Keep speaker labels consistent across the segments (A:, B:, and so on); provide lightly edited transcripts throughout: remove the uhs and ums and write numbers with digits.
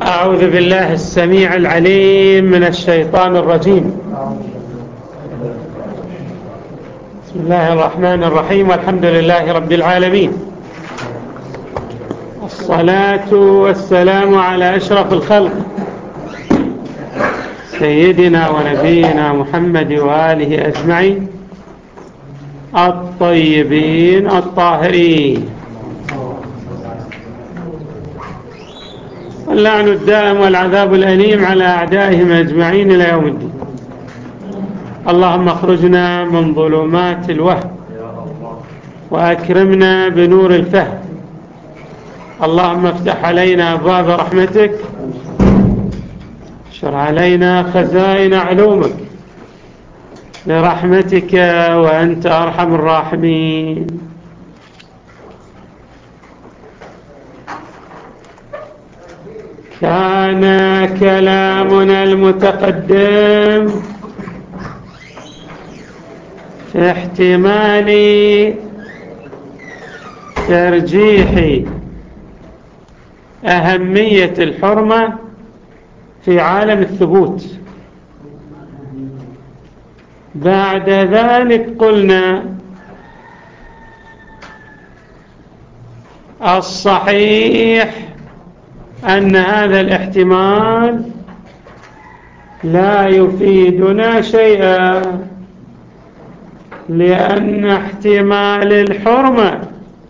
A: أعوذ بالله السميع العليم من الشيطان الرجيم. بسم الله الرحمن الرحيم، والحمد لله رب العالمين، والصلاة والسلام على أشرف الخلق سيدنا ونبينا محمد وآله أجمعين الطيبين الطاهرين، واللعن الدائم والعذاب الأليم على أعدائهم أجمعين إلى يوم الدين. اللهم اخرجنا من ظلمات الوهم وأكرمنا بنور الفهم. اللهم افتح علينا أبواب رحمتك، اشر علينا خزائن علومك برحمتك وأنت أرحم الراحمين. كان كلامنا المتقدم في احتمال ترجيح أهمية الحرمة في عالم الثبوت. بعد ذلك قلنا الصحيح أن هذا الاحتمال لا يفيدنا شيئا، لأن احتمال الحرمة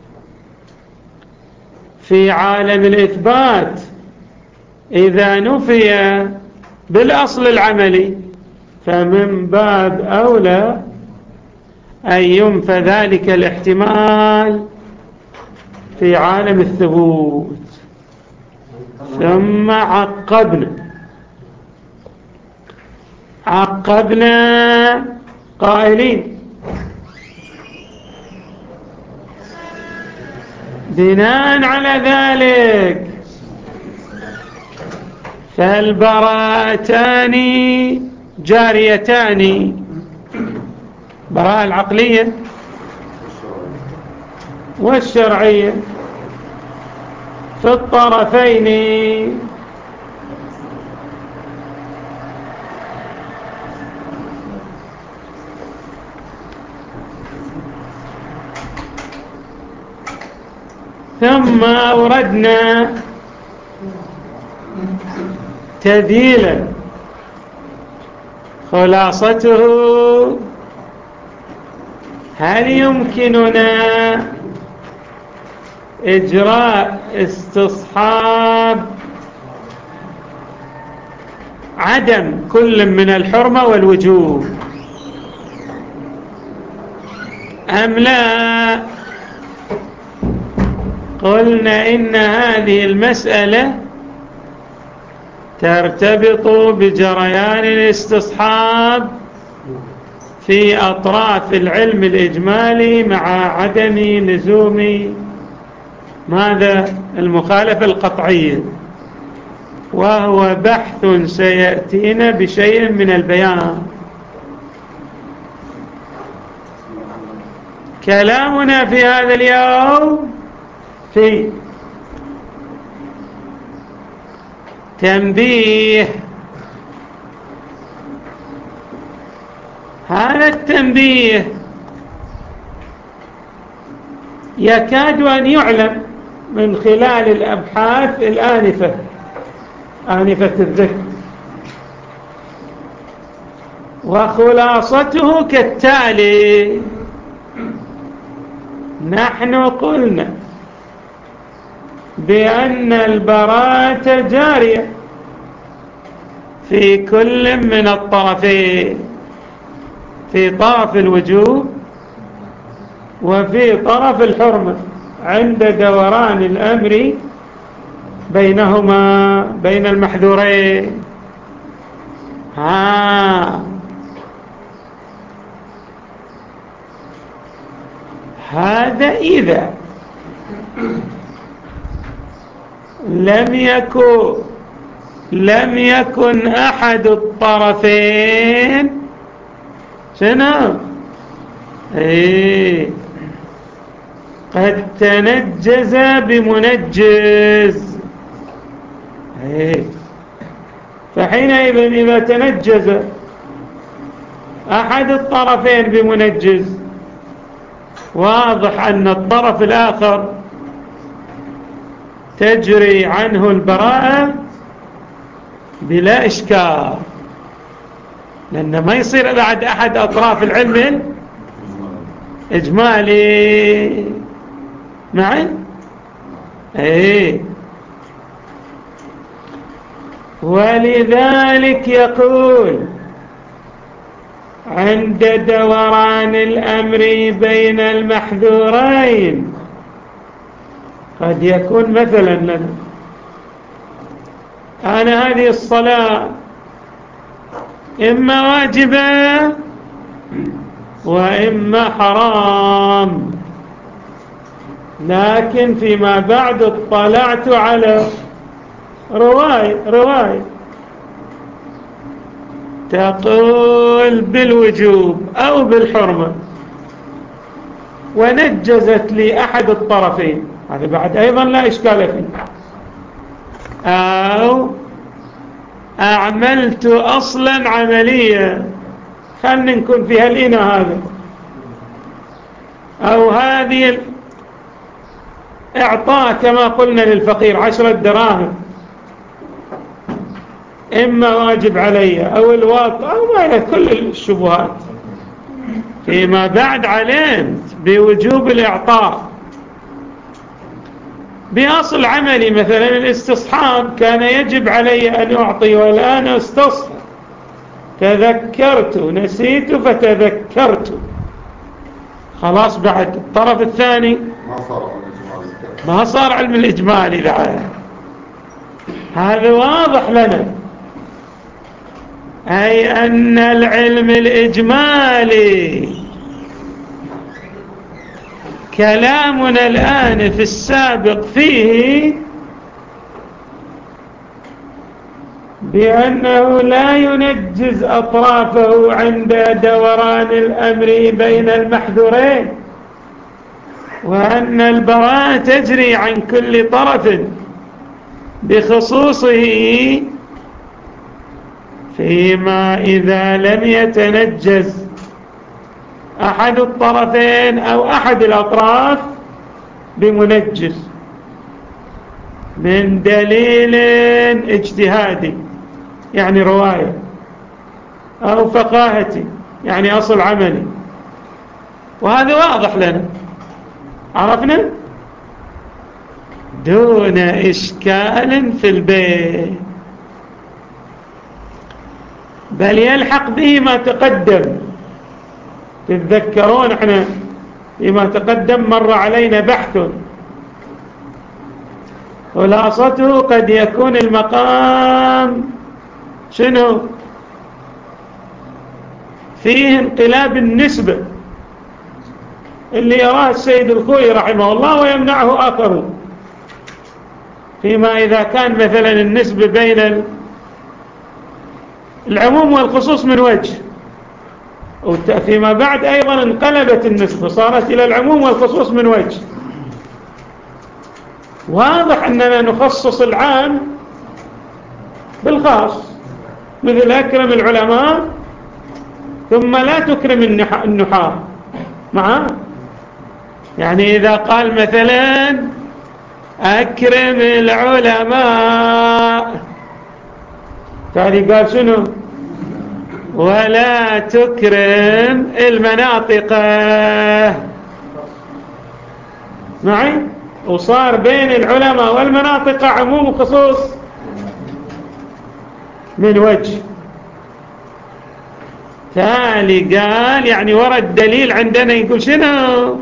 A: في عالم الإثبات إذا نفي بالأصل العملي فمن باب أولى أن ينفى ذلك الاحتمال في عالم الثبوت. ثم عقبنا قائلين بناء على ذلك فالبراءتان جاريتان، براءة العقلية والشرعية في الطرفين. ثم أوردنا تذيلا خلاصته: هل يمكننا إجراء استصحاب عدم كل من الحرمة والوجوب أم لا؟ قلنا إن هذه المسألة ترتبط بجريان الاستصحاب في أطراف العلم الإجمالي مع عدم لزوم ماذا؟ المخالفة القطعية، وهو بحث سيأتينا بشيء من البيان. كلامنا في هذا اليوم في تنبيه. هذا التنبيه يكاد أن يعلم من خلال الأبحاث الآنفة، آنفة الذكر، وخلاصته كالتالي: نحن قلنا بأن البراءة جارية في كل من الطرفين، في طرف الوجوب وفي طرف الحرمة، عند دوران الأمر بينهما، بين المحذورين. هذا إذا لم يكن أحد الطرفين شنو؟ قد تنجز بمنجز. فحينئذ إذا تنجز أحد الطرفين بمنجز واضح أن الطرف الآخر تجري عنه البراءة بلا إشكال، لأن ما يصير بعد أحد أطراف العلم إجمالي معي. ولذلك يقول عند دوران الأمر بين المحذورين قد يكون مثلا لنا أنا هذه الصلاة إما واجبة وإما حرام، لكن فيما بعد اطلعت على رواية تقول بالوجوب أو بالحرمة ونجزت لي أحد الطرفين، هذا بعد أيضا لا إشكال فيه. أو أعملت أصلا عملية، خلنا نكون فيها الإناء هذا أو هذه إعطاء كما قلنا للفقير 10 دراهم، إما واجب علي أو الواقع أو ما إلى كل الشبهات، فيما بعد علمت بوجوب الإعطاء بأصل عملي. مثلا الاستصحاب كان يجب علي أن أعطي والآن استصحب، تذكرت نسيت فتذكرت، خلاص بعد الطرف الثاني ما صار علم الإجمالي بعد. هذا واضح لنا، أي أن العلم الإجمالي كلامنا الآن في السابق فيه بأنه لا ينجز أطرافه عند دوران الأمر بين المحذورين، وأن البراءة تجري عن كل طرف بخصوصه فيما إذا لم يتنجز أحد الطرفين أو أحد الأطراف بمنجز من دليل اجتهادي يعني رواية، أو فقاهتي يعني أصل عملي. وهذا واضح لنا، عرفنا دون إشكال في البيت، بل يلحق به ما تقدم. تتذكرون احنا فيما تقدم مر علينا بحث خلاصته قد يكون المقام شنو فيه انقلاب النسبة اللي يراه السيد الخوي رحمه الله ويمنعه آخرون، فيما إذا كان مثلا النسبة بين العموم والخصوص من وجه، وفيما بعد أيضا انقلبت النسبة صارت إلى العموم والخصوص من وجه. واضح أننا نخصص العام بالخاص، مثل أكرم العلماء ثم لا تكرم النحاة معه. يعني إذا قال مثلا أكرم العلماء، تالي قال شنو ولا تكرم المناطق معي، وصار بين العلماء والمناطق عموم وخصوص من وجه. تالي قال يعني ورد الدليل عندنا يقول شنو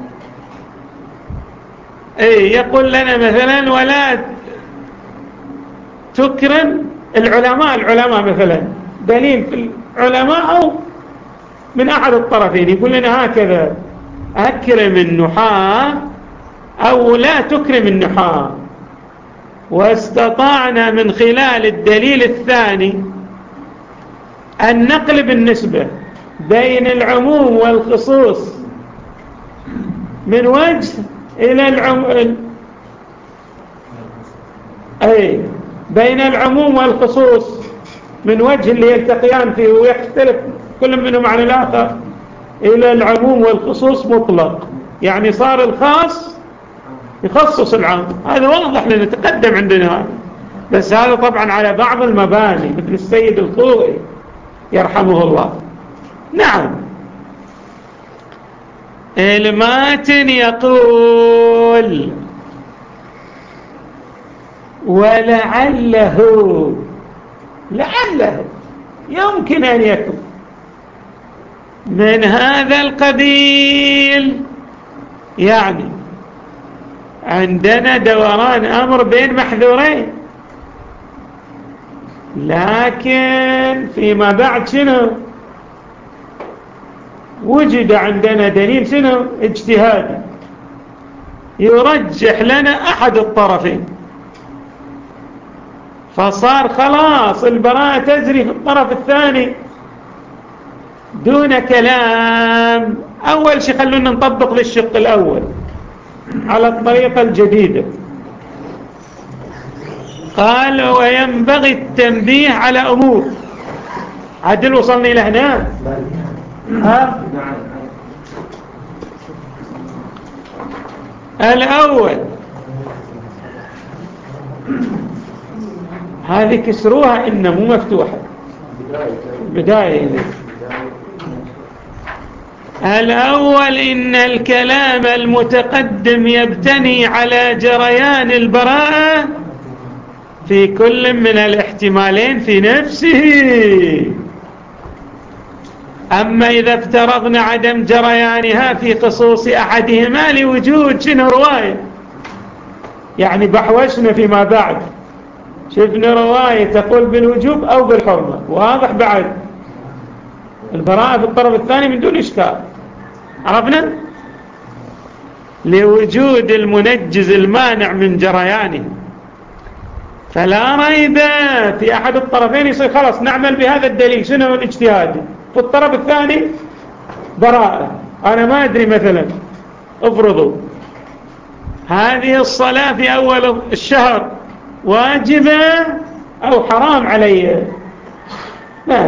A: يقول لنا مثلا ولا تكرم العلماء مثلا، دليل في العلماء أو من أحد الطرفين يقول لنا هكذا أكرم النحاة أو لا تكرم النحاة. واستطعنا من خلال الدليل الثاني أن نقلب النسبة بين العموم والخصوص من وجه إلى بين العموم والخصوص من وجه اللي يلتقيان فيه ويختلف كل منهم عن الآخر إلى العموم والخصوص مطلق، يعني صار الخاص يخصص العام. هذا واضح لأنه تقدم عندنا هذا، بس هذا طبعا على بعض المباني مثل السيد الخوئي يرحمه الله. نعم. الماتن يقول ولعله يمكن أن يكون من هذا القبيل، يعني عندنا دوران أمر بين محذورين، لكن فيما بعد شنو وجد عندنا دليل شنو اجتهادي يرجح لنا أحد الطرفين، فصار خلاص البراءة تجري في الطرف الثاني دون كلام. أول شيء خلونا نطبق للشق الأول على الطريقة الجديدة. قال وينبغي التنبيه على أمور. عدل وصلني لهنا. الأول هذه كسروها إن مو مفتوحة بداية. الأول إن الكلام المتقدم يبتني على جريان البراءة في كل من الاحتمالين في نفسه. أما إذا افترضنا عدم جريانها في خصوص أحدهما لوجود شنو رواية، يعني بحوشنا فيما بعد شفنا رواية تقول بالوجوب أو بالحرمة، واضح بعد البراءة في الطرف الثاني من دون إشكال، عرفنا لوجود المنجز المانع من جريانه، فلا ريب في أحد الطرفين يصير خلاص نعمل بهذا الدليل شنو الاجتهادي، في الطرف الثاني براءة. أنا ما أدري مثلا افرضوا هذه الصلاة في أول الشهر واجبة أو حرام علي، لا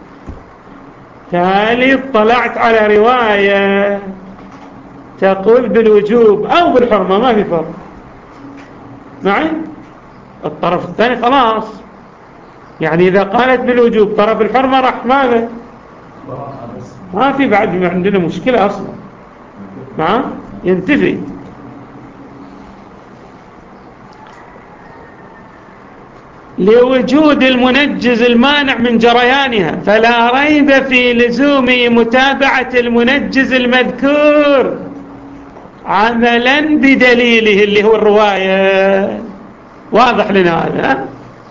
A: تالي اطلعت على رواية تقول بالوجوب أو بالحرمة ما في فرق معي. الطرف الثاني خلاص يعني إذا قالت بالوجوب طرف الحرمة راح ماذا ما في بعد عندنا مشكلة أصلا معه ينتفي. لوجود المنجز المانع من جريانها فلا ريب في لزوم متابعة المنجز المذكور عملا بدليله اللي هو الرواية، واضح لنا هذا.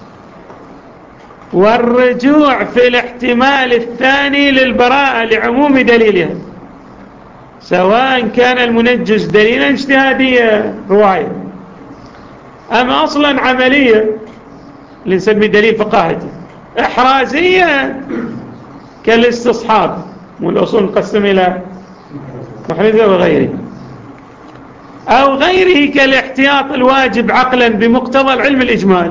A: والرجوع في الاحتمال الثاني للبراءة لعموم دليلها سواء كان المنجز دليلا اجتهاديا رواية أم أصلا عملية اللي نسميه دليل فقاهتي إحرازية كالاستصحاب، والأصول نقسم إلى محرزة وغيره، أو غيره كالاحتياط الواجب عقلا بمقتضى العلم الإجمالي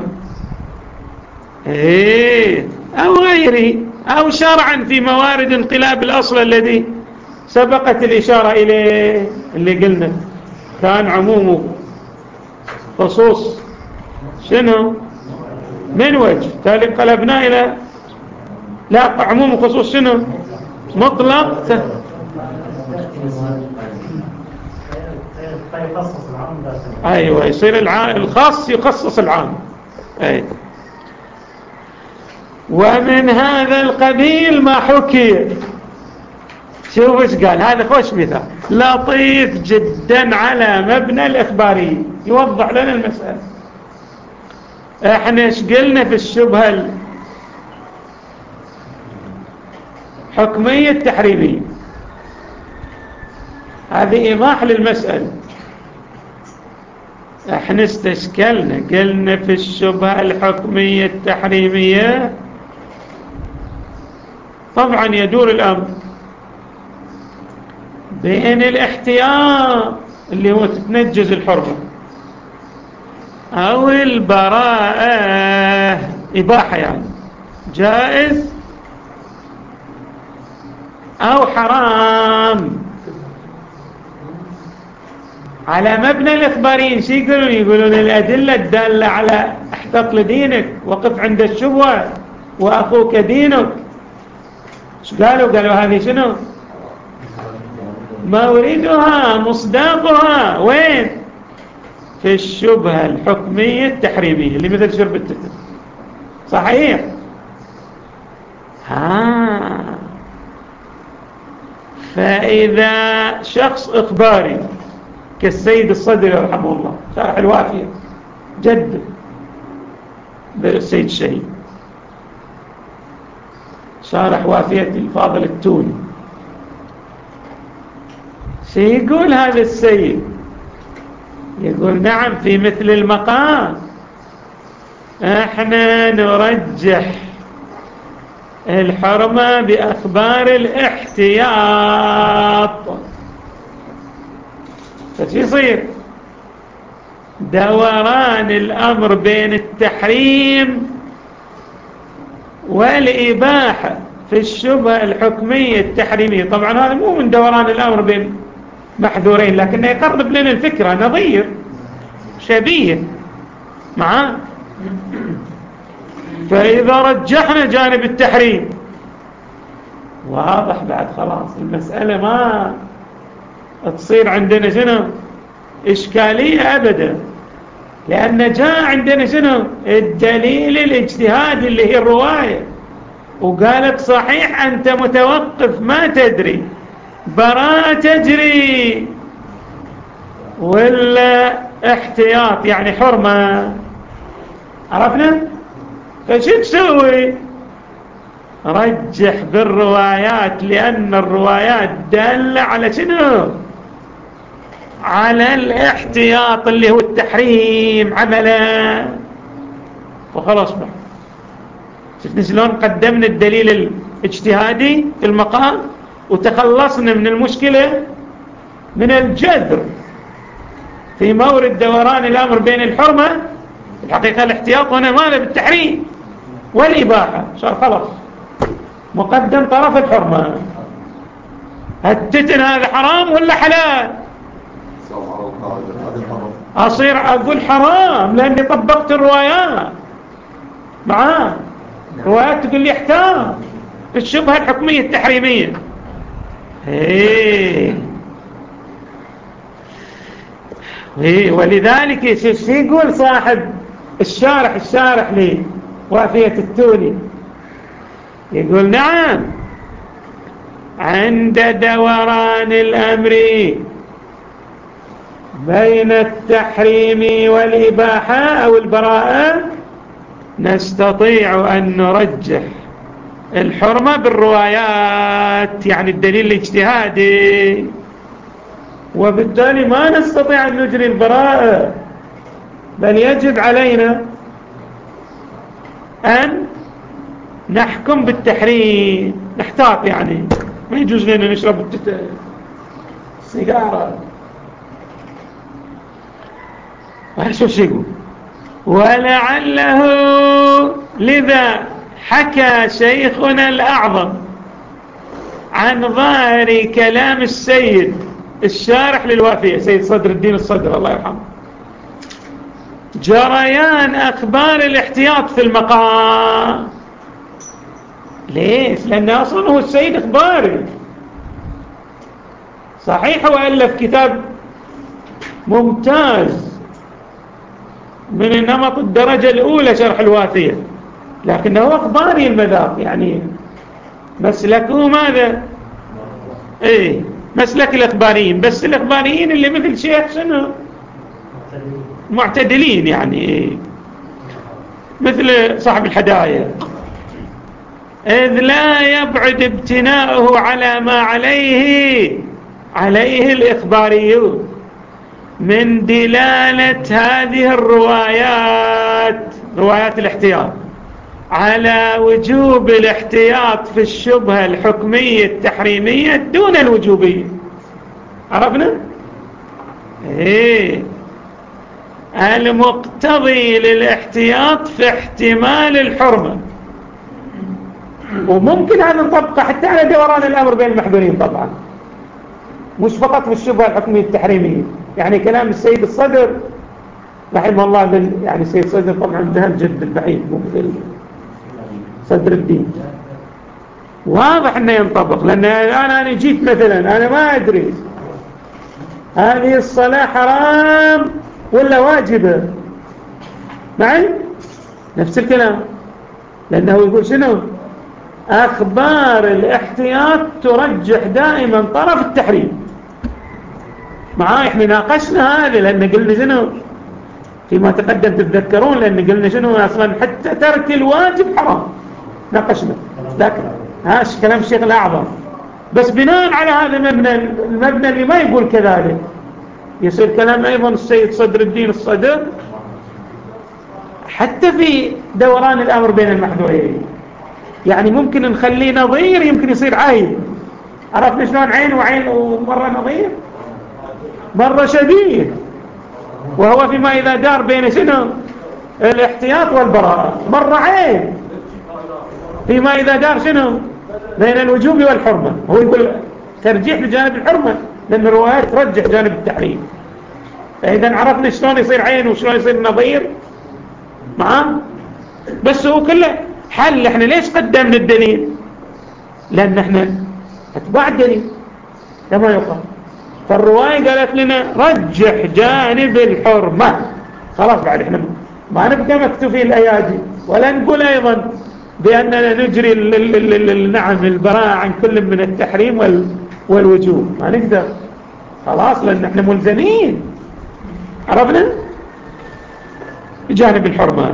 A: أو غيره، أو شرعا في موارد انقلاب الأصل الذي سبقت الإشارة إليه اللي قلنا كان عمومه خصوص شنو من وجه تالي قلبنا إلى لا عموم خصوص شنو مطلق أيوة يصير الخاص يخصص العام. أي ومن هذا القبيل ما حكي. شوف ايش قال هذا خوش مثال لطيف جدا على مبنى الإخباري يوضح لنا المسألة. احنا ايش قلنا في الشبهة الحكمية التحريمية، هذه إيضاح للمسألة. احنا استشكلنا قلنا في الشبهة الحكمية التحريمية طبعا يدور الأمر بين الاحتياط اللي هو تتنجز الحرمة أو البراءة، إباحة يعني، جائز أو حرام. على مبنى الإخباريين شو يقولون؟ يقولون الأدلة الدالة على احتط لدينك، وقف عند الشبهة، وأخوك دينك. شو قالوا هذه شنو؟ موردها مصداقها وين؟ في الشبهة الحكمية التحريمية اللي مثل شرب التتر. صحيح؟ فإذا شخص إخباري كالسيد الصدري رحمه الله شارح الوافية، جد السيد الشهيد، شارح وافية الفاضل التوني، سيقول هذا السيد؟ يقول نعم في مثل المقام احنا نرجح الحرمة بأخبار الاحتياط. فشي يصير دوران الأمر بين التحريم والإباحة في الشبهة الحكمية التحريمية. طبعا هذا مو من دوران الأمر بين محذورين، لكنه يقرب لنا الفكرة، نظير شبيه معاه. فإذا رجحنا جانب التحريم واضح بعد خلاص المسألة ما تصير عندنا شنو إشكالية أبدا، لأن جاء عندنا شنو الدليل الاجتهادي اللي هي الرواية، وقالت صحيح أنت متوقف ما تدري براءة تجري ولا احتياط يعني حرمة. عرفنا؟ فشو تسوي؟ رجح بالروايات، لأن الروايات دالة على شنو؟ على الاحتياط اللي هو التحريم عملا. وخلاص بقى شفنا شلون قدمنا الدليل الاجتهادي في المقام وتخلصنا من المشكلة من الجذر في مورد دوران الأمر بين الحرمة الحقيقة الاحتياط هنا ماذا بالتحريم والإباحة. صار خلاص مقدم طرف الحرمة. التتن هذا حرام ولا حلال؟ أصير أقول حرام لأني طبقت الروايات معاه. روايات تقول لي احتام الشبهة الحكمية التحريمية. ولذلك يقول صاحب الشارح لي وافية التوني، يقول نعم عند دوران الأمر بين التحريم والإباحة أو البراءة نستطيع أن نرجح الحرمة بالروايات يعني الدليل الاجتهادي، وبالتالي ما نستطيع أن نجري البراءة، بل يجب علينا أن نحكم بالتحريم. نحتاط يعني ما يجوز لنا نشرب السيجارة. وشو يقول؟ ولعله لذا حكى شيخنا الأعظم عن ظاهر كلام السيد الشارح للوافية سيد صدر الدين الصدر الله يرحمه جريان أخبار الاحتياط في المقام. ليش؟ لأن أصلا هو السيد إخباري صحيح، وألف كتاب ممتاز من النمط الدرجة الأولى شرح الوافية، لكنه إخباري المذاق يعني مسلكه ماذا؟ مسلك الإخباريين، بس الإخباريين اللي مثل شيخ شنو معتدلين يعني مثل صاحب الهدايا، إذ لا يبعد ابتناؤه على ما عليه الإخباريون من دلالة هذه روايات الاحتياط على وجوب الاحتياط في الشبهة الحكمية التحريمية دون الوجوبية. عرفنا؟ المقتضي للاحتياط في احتمال الحرمة. وممكن هذا نطبقه حتى على دوران الأمر بين المحذورين طبعا، مش فقط في الشبهة الحكمية التحريمية. يعني كلام السيد الصدر رحمه الله يعني السيد الصدر طبعا ده الجد البعيد، مو مثل صدر الدين، واضح انه ينطبق. لان انا جيت مثلا انا ما ادري هذه الصلاة حرام ولا واجبة، معي نفس الكلام، لانه يقول شنو؟ اخبار الاحتياط ترجح دائما طرف التحريم. معاي احنا ناقشنا هذه، لان قلنا شنو فيما تقدم تتذكرون، لان قلنا شنو اصلا حتى ترك الواجب حرام، ناقشنا. لكن هاش كلام الشيخ الأعظم، بس بناء على هذا المبنى اللي ما يقول كذلك يصير كلام أيضا السيد صدر الدين الصدر حتى في دوران الأمر بين المحذورين. يعني ممكن نخليه نظير، يمكن يصير عين. عرفنا شلون عين وعين ومرة نظير مرة شبيه، وهو فيما إذا دار بين شنو الاحتياط والبراءة، مرة عين فيما إذا دار شنو بين الوجوب والحرمة. هو يقول ترجيح لجانب الحرمة لأن الروايات ترجح جانب التحريم. فإذا عرفنا شلون يصير عين وشلون يصير نظير معاه. بس هو كله حل. احنا ليش قدمنا الدليل؟ لأن احنا اتباع الدليل كما يقال. فالرواية قالت لنا رجح جانب الحرمة، خلاص بعد احنا ما نبقى مكتوفي الأيادي، ولا نقول أيضا بأننا نجري نعم البراءة عن كل من التحريم والوجوب، ما نقدر خلاص، لأن احنا ملزمين. عرفنا جانب الحرمة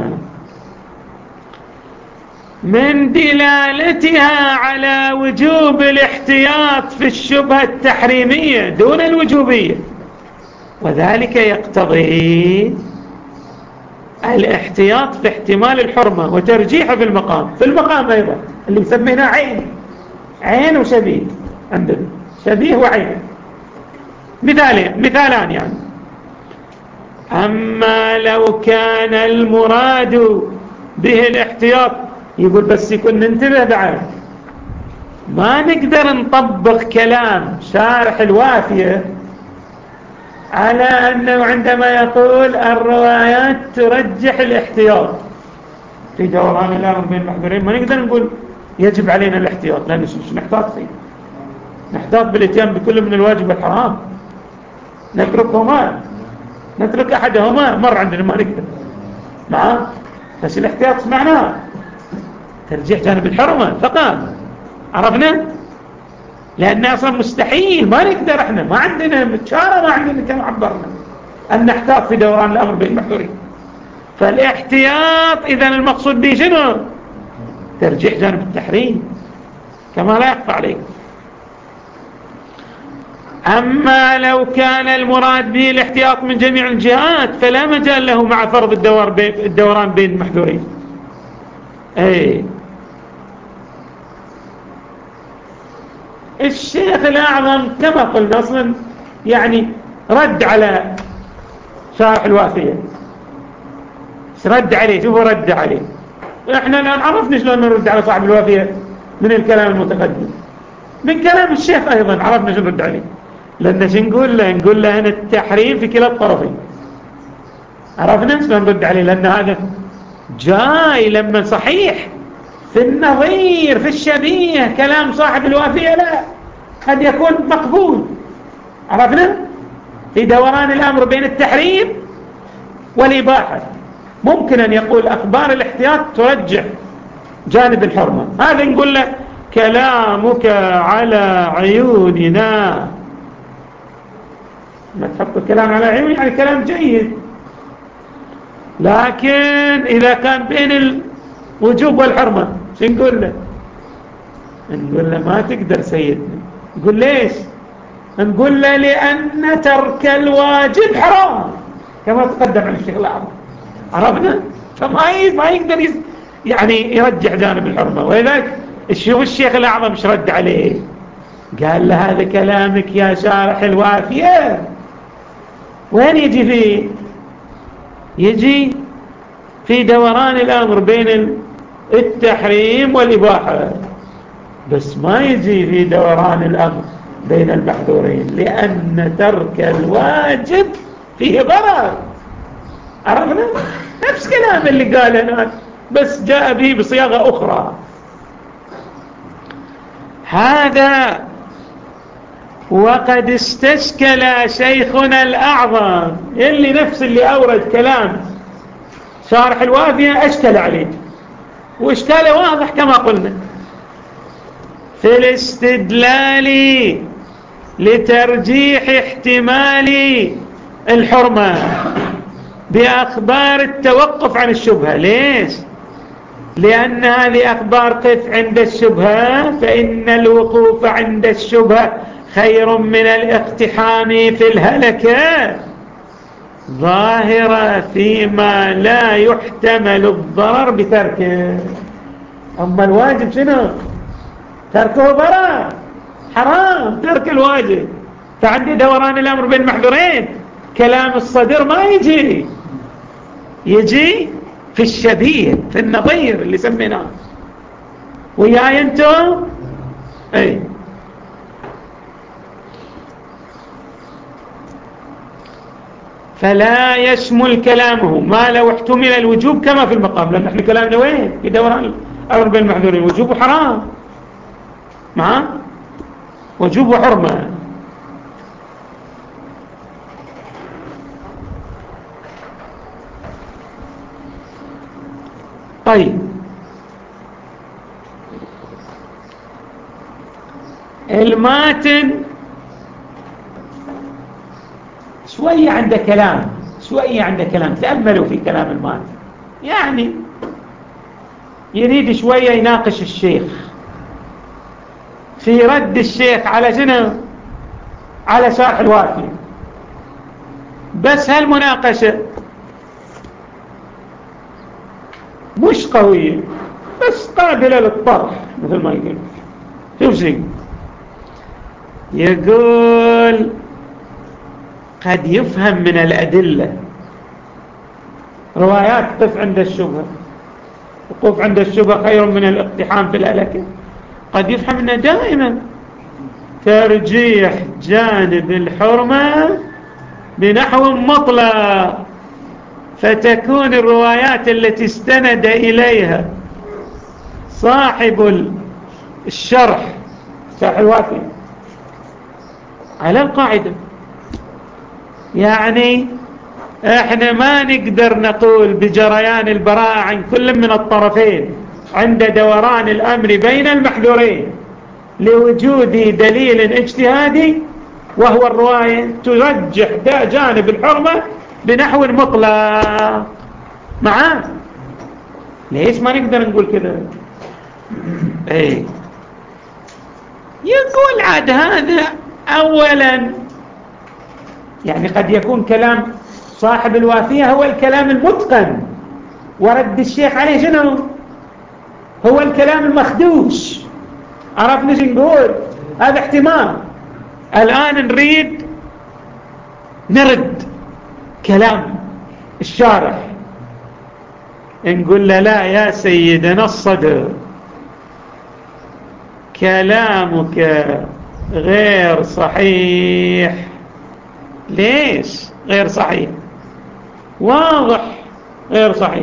A: من دلالتها على وجوب الاحتياط في الشبهة التحريمية دون الوجوبية، وذلك يقتضي الاحتياط في احتمال الحرمة وترجيحه في المقام أيضا اللي سميناه عين وشبيه. عندنا شبيه وعين، مثالان يعني. أما لو كان المراد به الاحتياط، يقول بس يكون ننتبه بعد، ما نقدر نطبق كلام شارح الوافية على أنه عندما يقول الروايات ترجح الاحتياط في دوران الأمر بين المحذورين، ما نقدر نقول يجب علينا الاحتياط، لأن مش نحتاط فيه، نحتاط بالاتيان بكل من الواجب والحرام، نترك أحدهما مر عندنا ما نقدر معاه. بس الاحتياط معناه ترجيح جانب الحرمة فقط. عرفنا؟ لأن أصلا مستحيل، ما نقدر، احنا ما عندنا متشارة، ما عندنا كما عبرنا أن نحتاط في دوران الأمر بين المحذورين. فالاحتياط إذن المقصود به شنو؟ ترجيح جانب التحريم كما لا يخفى عليكم. أما لو كان المراد به الاحتياط من جميع الجهات فلا مجال له مع فرض الدوران بين المحذورين. الشيخ الأعظم كما قلنا أصلا يعني رد على شارح الوافية، رد عليه. شوفوا رد عليه، احنا الآن عرفنا شلون نرد على صاحب الوافية من الكلام المتقدم، من كلام الشيخ أيضا عرفنا شلون نرد عليه. لأن شو نقول له؟ نقول له هنا التحريم في كلا الطرفين. عرفنا شلون نرد عليه، لأن هذا جاي لما صحيح في النظير في الشبيه كلام صاحب الوافية لا قد يكون مقبول. عرفنا في دوران الأمر بين التحريم والإباحة ممكن أن يقول أخبار الاحتياط ترجح جانب الحرمة، هذا نقول له كلامك على عيوننا. ما تحط الكلام على عيون يعني كلام جيد، لكن إذا كان بين الوجوب والحرمة شو نقول له؟ نقول له ما تقدر سيدنا. نقول ليش؟ نقول له لأن ترك الواجب حرام كما تقدم عن الشيخ الأعظم. عرفنا؟ فما يقدر يعني يرجح جانب الحرمة. ولذلك شوف الشيخ الأعظم ايش رد عليه، قال له هذا كلامك يا شارح الوافية وين يجي فيه؟ يجي في دوران الأمر بين التحريم والإباحة، بس ما يجي في دوران الأمر بين المحظورين، لأن ترك الواجب فيه ضرر. عرفنا؟ نفس كلام اللي قال هناك، بس جاء به بصياغة أخرى. هذا وقد استشكل شيخنا الأعظم، اللي نفس اللي أورد كلام شارح الوافية أشكل عليه، وإشكاله واضح كما قلنا في الاستدلال لترجيح احتمال الحرمة بأخبار التوقف عن الشبهة. ليش؟ لأن هذه أخبار قف عند الشبهة، فإن الوقوف عند الشبهة خير من الاقتحام في الهلكة، ظاهرة فيما لا يحتمل الضرر بتركه. أما الواجب شنو؟ تركه ضرر، حرام ترك الواجب. فعندي دوران الأمر بين محظورين، كلام الصدر ما يجي في الشبيه، في النظير اللي سميناه. وياي انتم؟ اي. فلا يشمل كلامه ما لو احتمل الوجوب كما في المقام، لأن احنا كلامنا وين؟ في دوران الأمر بين المحظورين، وجوب وحرام، مع وجوب وحرمة. طيب، الماتن شوية عنده كلام، تأملوا في كلام الماتن، يعني يريد شوية يناقش الشيخ في رد الشيخ على شنو؟ على شرح الوافي. بس هالمناقشة مش قوية، بس قابلة للطرح مثل ما يقول. شوف شيء يقول: قد يفهم من الأدلة روايات قف عند الشبهة، وقف عند الشبهة خير من الاقتحام في الهلكة. قد يفهم أنه دائما ترجيح جانب الحرمة بنحو مطلق، فتكون الروايات التي استند إليها صاحب الشرح الوافي على القاعدة. يعني احنا ما نقدر نقول بجريان البراءة عن كل من الطرفين عند دوران الأمر بين المحذورين لوجود دليل اجتهادي، وهو الرواية ترجح جانب الحرمة بنحو مطلق. معاه؟ ليش ما نقدر نقول كذا؟ ايه، يقول عاد هذا أولا، يعني قد يكون كلام صاحب الوافية هو الكلام المتقن، ورد الشيخ عليه شنو؟ هو الكلام المخدوش. عرفنا شو نقول؟ هذا احتمال. الآن نريد نرد كلام الشارح، نقول له: لا يا سيدنا الصدر، كلامك غير صحيح. ليش غير صحيح؟ واضح غير صحيح،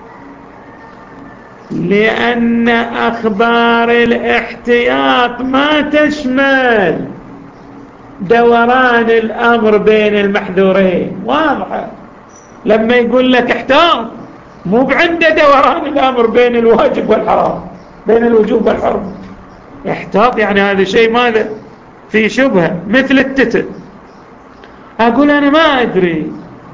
A: لأن أخبار الاحتياط ما تشمل دوران الأمر بين المحذورين. واضحة. لما يقول لك احتاط، مو بعند دوران الأمر بين الواجب والحرام، بين الوجوب والحرم. احتاط يعني هذا شيء ماذا؟ في شبهة، مثل التتر. أقول أنا ما أدري،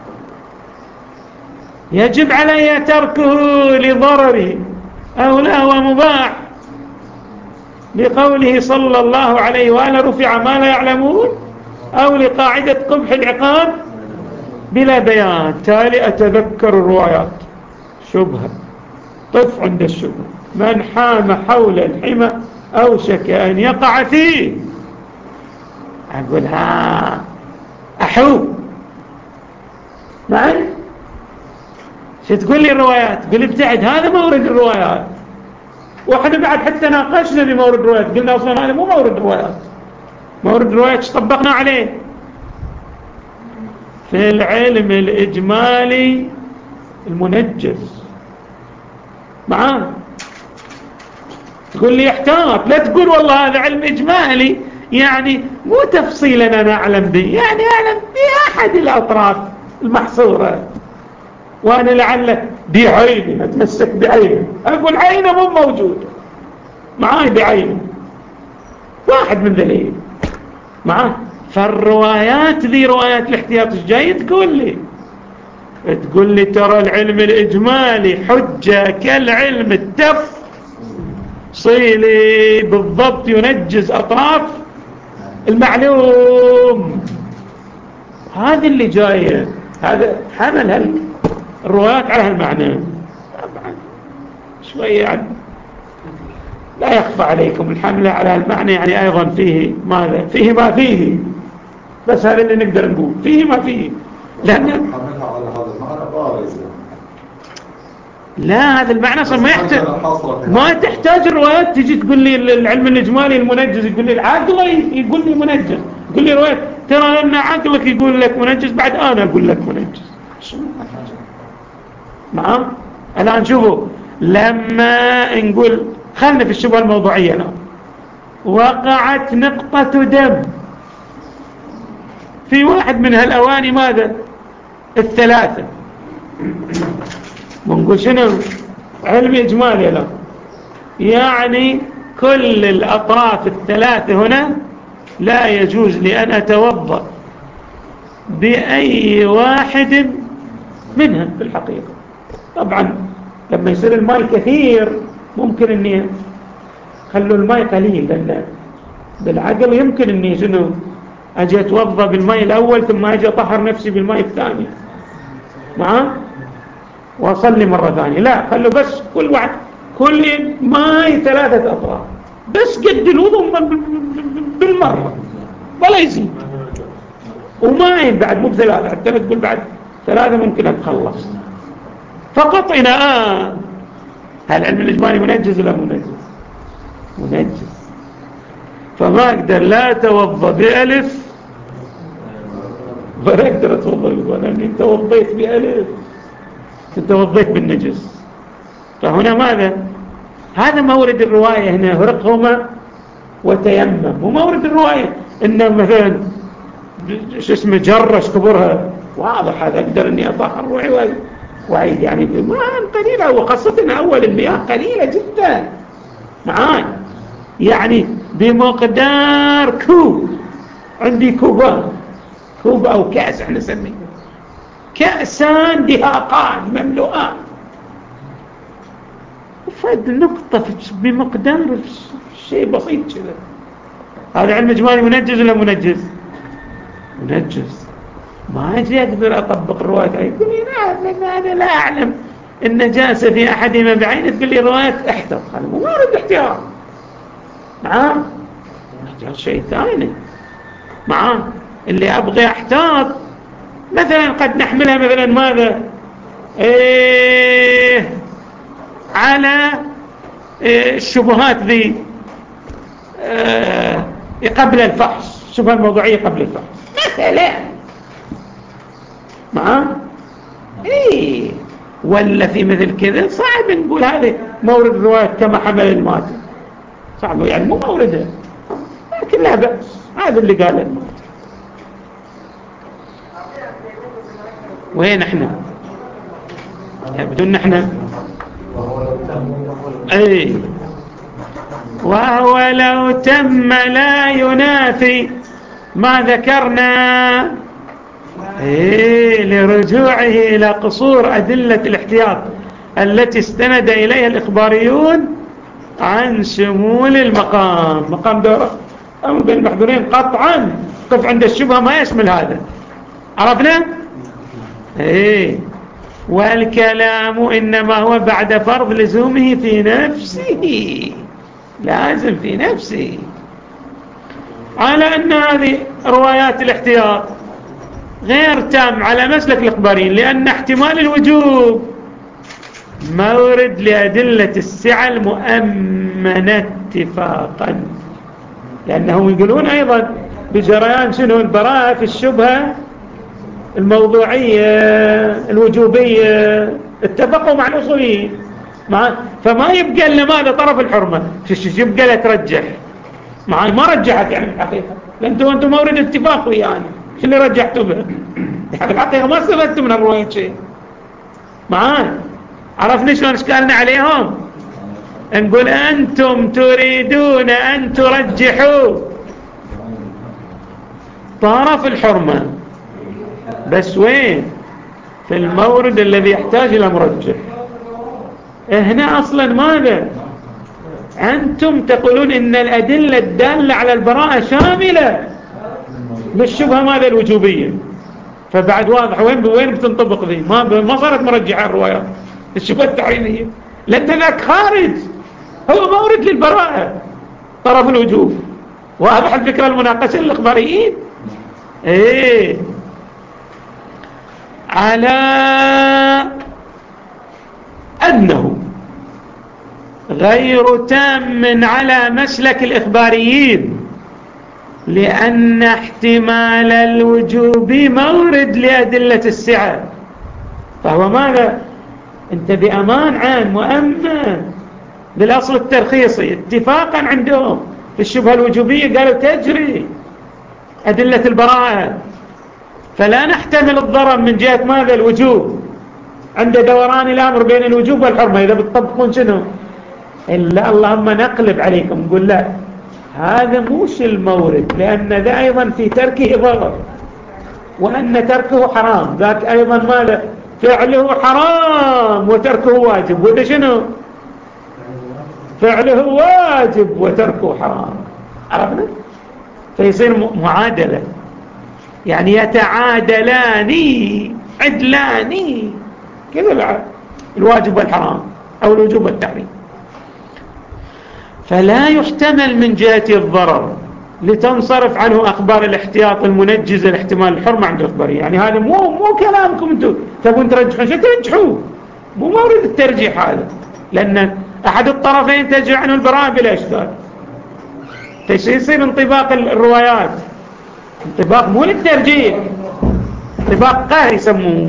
A: يجب علي تركه لضرري أو لا هو مباح، لقوله صلى الله عليه وآله: رفع ما لا يعلمون، أو لقاعدة قبح العقاب بلا بيان. تالي أتذكر الروايات: شبهة، طف عند الشبهة، من حام حول الحمى أوشك أن يقع فيه. أقول أحوم معي، شو تقول لي الروايات؟ تقول ابتعد، هذا مورد الروايات. واحنا بعد حتى ناقشنا بمورد الروايات، قلنا اصلا هذا مو مورد الروايات. مورد الروايات طبقنا عليه في العلم الإجمالي المنجز معاه. تقول لي احتاط، لا تقول والله هذا علم إجمالي، يعني مو تفصيلا أنا أعلم به، يعني أعلم بأحد الأطراف المحصورة، وأنا لعل بعينه أتمسك بعينه، أقول عينه مو موجود معاي، بعينه واحد من ذلك معاه. فالروايات ذي روايات الاحتياط ايش جاي تقول لي؟ تقول لي ترى العلم الإجمالي حجة كالعلم التفصيلي بالضبط، ينجز أطراف المعلوم. هذا اللي جاي، هذا حمل الروايات على هالمعنى. طبعا شوية يعني لا يخفى عليكم الحملة على هالمعنى، يعني أيضا فيه ماذا؟ فيه ما فيه، بس هذا اللي نقدر نقول، فيه ما فيه. لأن
B: حملها على هذا المعنى بارز،
A: لا، هذا المعنى صار ما تحتاج الروايات تجي تقول لي العلم الإجمالي المنجز، يقول لي العقل يقول لي منجز، يقول لي روايات ترى لأن عقلك يقول لك منجز، بعد أنا أقول لك منجز. نعم. الآن شوفوا، لما نقول خلنا في الشبهة الموضوعية الآن، وقعت نقطة دم في واحد من هالأواني ماذا؟ الثلاثة، ونقول شنو؟ علم إجمالي الآن، يعني كل الأطراف الثلاثة هنا لا يجوز لي أن أتوضأ بأي واحد منها في الحقيقة. طبعا لما يصير الماء كثير ممكن أني خلوا الماء قليل، لأن بالعقل يمكن أني شنو أجي أتوضأ بالماء الأول ثم أجي أطهر نفسي بالماء الثاني معاه وأصلي مرة ثانية. لا، خلوا بس كل واحد كل ماء 3 أطراف بس قد الوضوء بالمرة ولا يزيد، وماء بعد مو ب3، حتى تقول بعد 3 ممكن أتخلص فقط. هنا هل العلم الإجمالي منجز ولا منجز؟ منجز. فما أقدر لا أتوضأ بألف ولا أقدر أتوضأ بالواو، لأني أنت وضيت بألف، أنت وضيت بالنجس. فهنا ماذا؟ هذا مورد الرواية هنا، هرقهما وتيمم. ومورد الرواية إنه مثلا شو اسمه جرش كبرها، واضح هذا أقدر أني أطهر روحي وعيد، يعني بماء قليلة، وخاصة أول المياه قليلة جدا معاي، يعني بمقدار كوب. عندي كوبان، كوب أو كأس احنا نسميه، كأسان دهاقان مملوءان، فد نقطة بمقدار شيء بسيط كذا. هذا علم إجمالي منجز ولا منجز؟ منجز. ما أجي أقدر أطبق الرواية، يقول لي لا، لأن أنا لا أعلم النجاسة في أحدهما بعينه، تقول لي رواية احتط، هذا مو مورد احتياط. نعم، احتياط شيء ثاني. معاه اللي أبغي أحتاط مثلا قد نحملها مثلا ماذا؟ على الشبهات ذي قبل الفحص، الشبهة الموضوعية قبل الفحص مثلا معاه. ولا في مثل كذا صعب نقول هذه مورد الرواية كما حمل الماتن، صعب يعني مو موردها، لكن لا بأس. هذا اللي قال الماتن. وين احنا؟ يبدو ان احنا وهو لو تم لا ينافي ما ذكرنا لرجوعه إلى قصور أدلة الاحتياط التي استند إليها الإخباريون عن شمول المقام. مقام دورة أمر بين المحظورين قطعا، قف عند الشبهة ما يشمل هذا، عرفنا؟ والكلام إنما هو بعد فرض لزومه في نفسه، لازم في نفسه، على أن هذه روايات الاحتياط غير تام على مسلك الإخباريين، لأن احتمال الوجوب مورد لأدلة السعة المؤمنة اتفاقا، لأنهم يقولون أيضا بجريان شنو البراءة في الشبهة الموضوعية الوجوبية، اتفقوا مع الأصوليين، فما يبقى إلا ماذا طرف الحرمة، يبقى لا ترجح ما رجحت يعني الحقيقة، لأنتم مورد اتفاق يعني شو اللي رجحتوا به يعني الحقيقة ما استفدتوا من الرواية شيء عرفنا شلون اشكالنا عليهم. نقول أنتم تريدون أن ترجحوا طرف الحرمة، بس وين؟ في المورد الذي يحتاج إلى مرجح. هنا أصلا ماذا؟ أنتم تقولون إن الأدلة الدالة على البراءة شاملة بالشبهة ماذا الوجوبية، فبعد واضح وين بتنطبق ذي؟ ما صارت مرجحة الروايات الشبهة التحريمية، لأن ذاك خارج، هو مورد للبراءة طرف الوجوب. واضح الفكرة المناقشة للإخباريين. على أنه غير تام على مسلك الإخباريين، لأن احتمال الوجوب مورد لأدلة السعة، فهو ماذا؟ انت بأمان عام مؤمن بالأصل الترخيصي اتفاقا عندهم في الشبهة الوجوبية، قالوا تجري أدلة البراءة، فلا نحتمل الضرر من جهة ماذا الوجوب عند دوران الأمر بين الوجوب والحرمة. إذا بتطبقون شنو إلا اللهم نقلب عليكم نقول لا، هذا موش المورد، لأن ذا أيضا في تركه ضرر، وأن تركه حرام، ذاك أيضا ماذا فعله حرام وتركه واجب، وده شنو فعله واجب وتركه حرام. عرفنا؟ فيصير معادلة، يعني يتعادلان عدلان كذا الواجب والحرام أو الوجوب والتحريم. فلا يحتمل من جهة الضرر لتنصرف عنه أخبار الاحتياط المنجزة لاحتمال الحرمة عند الإخباريين. يعني هذا مو كلامكم انتم تبون ترجحون شو ترجحوه، مو مورد الترجيح هذا، لأن أحد الطرفين ترجع عنه البراءة بلا إشكال. يصير انطباق الروايات انطباق مو للترجيح، انطباق قهري يسموه.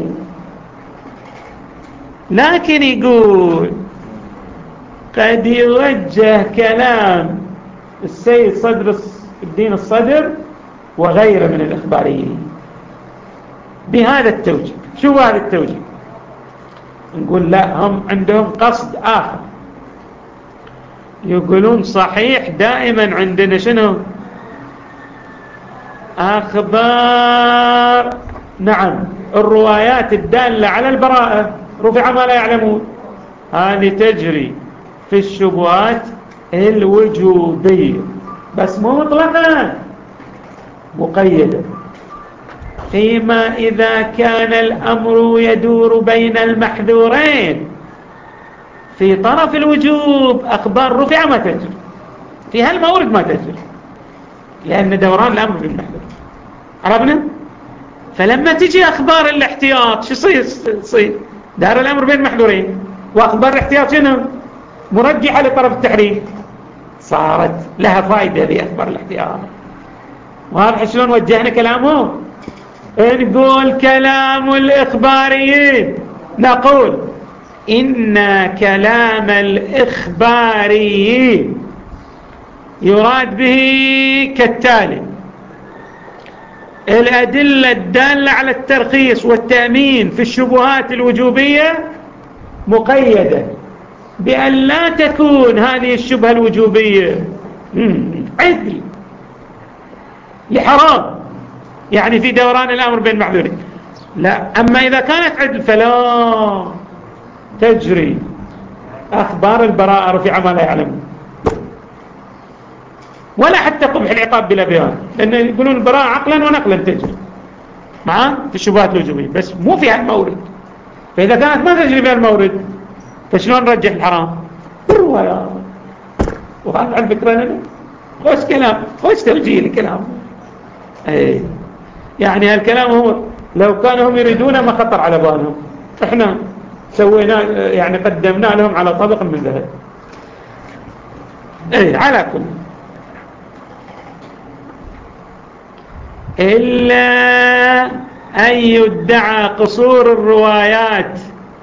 A: لكن يقول قد يوجه كلام السيد صدر الدين الصدر وغيره من الإخباريين بهذا التوجيه. شو هذا التوجيه؟ نقول لا، هم عندهم قصد آخر، يقولون صحيح دائما عندنا شنو أخبار، نعم الروايات الدالة على البراءة رفع ما لا يعلمون، هذه تجري في الشبهات الوجوبية، بس مو مطلقا، مقيدة، فيما إذا كان الأمر يدور بين المحذورين. في طرف الوجوب أخبار رفع ما تجري، في هالمورد ما تجري، لأن دوران الأمر بالمحذور. عرفنا؟ فلما تجي أخبار الاحتياط شو يصير؟ دار الأمر بين المحذورين، وأخبار الاحتياط شنو؟ مرجحة لطرف التحريم، صارت لها فائدة بأخبار الاحتياط. واضح شلون وجهنا كلامه؟ نقول كلام الإخباريين، نقول إن كلام الإخباريين يراد به كالتالي: الأدلة الدالة على الترخيص والتأمين في الشبهات الوجوبية مقيدة بأن لا تكون هذه الشبهة الوجوبية عدل لحرام، يعني في دوران الأمر بين معذورين، لا. أما إذا كانت عدل فلا تجري أخبار البراءة رفع ما لا يعلمون، ولا حتى قبح العقاب بلا بيان، لأن يقولون البراءة عقلا ونقلا تجري في الشبهات الوجوبية، بس مو فيها المورد. فإذا كانت ما تجري بها المورد فشلون نرجح الحرام؟ بالروايات. وهذا على فكرة لنا خوش كلام، خوش توجيه الكلام. يعني هالكلام هو لو كانوا هم يريدونه ما خطر على بالهم. احنا سوينا يعني قدمنا لهم على طبق من ذهب. على كل إلا أن يدعى قصور الروايات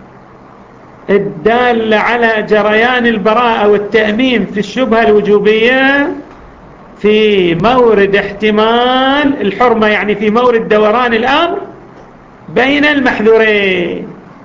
A: الدالة على جريان البراءة والتأمين في الشبهة الوجوبية في مورد احتمال الحرمة، يعني في مورد دوران الأمر بين المحذورين.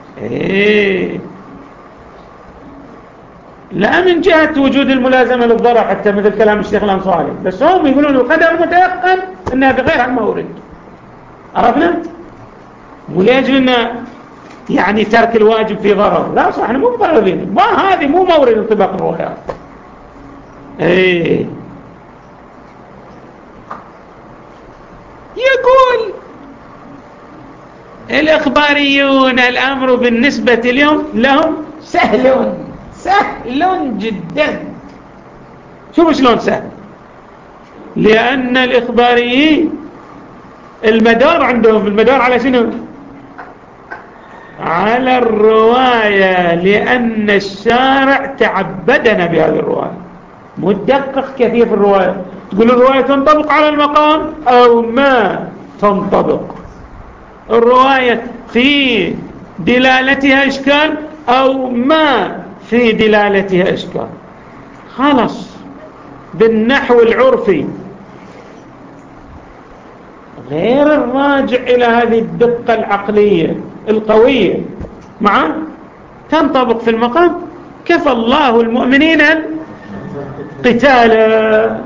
A: لا من جهة وجود الملازمة للضرر حتى مثل كلام الشيخ الأنصاري، بس هم يقولون القدر متيقن أنها بغير المورد. عرفنا؟ وليجل أنه يعني ترك الواجب في ضرر، لا صح، احنا مو مضررين، ما هذه مو مورد انطباق الروايات. يقول الإخباريون الأمر بالنسبة لهم سهل جدا. شوفوا شلون سهل، لأن الإخباريين المدار عندهم، المدار على شنو؟ على الرواية، لأن الشارع تعبدنا بهذه الرواية، مدقق كثير في الرواية. تقول الرواية تنطبق على المقام أو ما تنطبق، الرواية في دلالتها إشكال أو ما في دلالتها إشكال، خلاص بالنحو العرفي، غير الراجع إلى هذه الدقة العقلية القوية معه تنطبق في المقام. كفى الله المؤمنين قتالا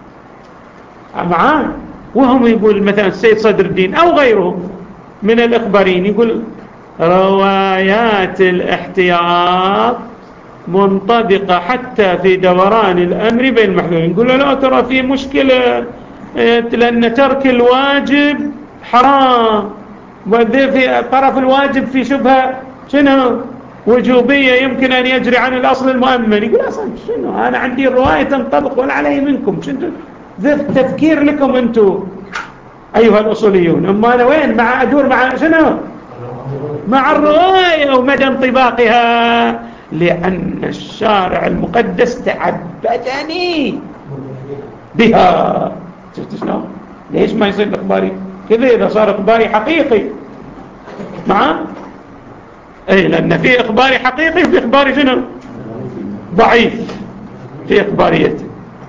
A: معه. وهم يقول مثلا السيد صدر الدين أو غيرهم من الإخباريين يقول روايات الاحتياط منطبقة حتى في دوران الأمر بين المحذورين. يقول لا ترى في مشكلة، لأن ترك الواجب حرام، وفي طرف الواجب في شبهة شنو وجوبية يمكن أن يجري عن الأصل المؤمن. يقول أصلا شنو، أنا عندي الرواية تنطبق ولا علي منكم، شنو ذا التفكير لكم أنتم أيها الأصوليون. أما أنا وين مع أدور مع شنو، مع الرواية ومدى انطباقها، لأن الشارع المقدس تعبدني بها. شفت شلون؟ ليش ما يصير إخباري كذا إذا صار إخباري حقيقي؟ نعم، لأن في إخباري حقيقي وفي إخباري شنو ضعيف في إخباريته.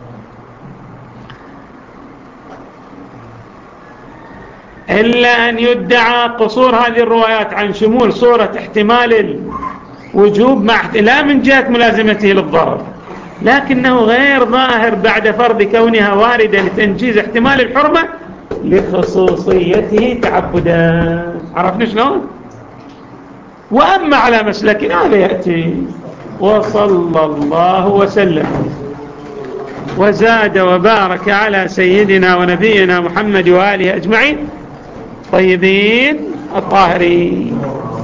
A: إلا أن يدعى قصور هذه الروايات عن شمول صورة احتمال الوجوب مع لا من جهة ملازمته للضرر، لكنه غير ظاهر بعد فرض كونها واردة لتنجيز احتمال الحرمة لخصوصيته تعبدا. عرفنا شلون؟ وأما على مسلكنا هذا يأتي. وصلى الله وسلم وزاد وبارك على سيدنا ونبينا محمد وآله أجمعين طيبين الطاهرين.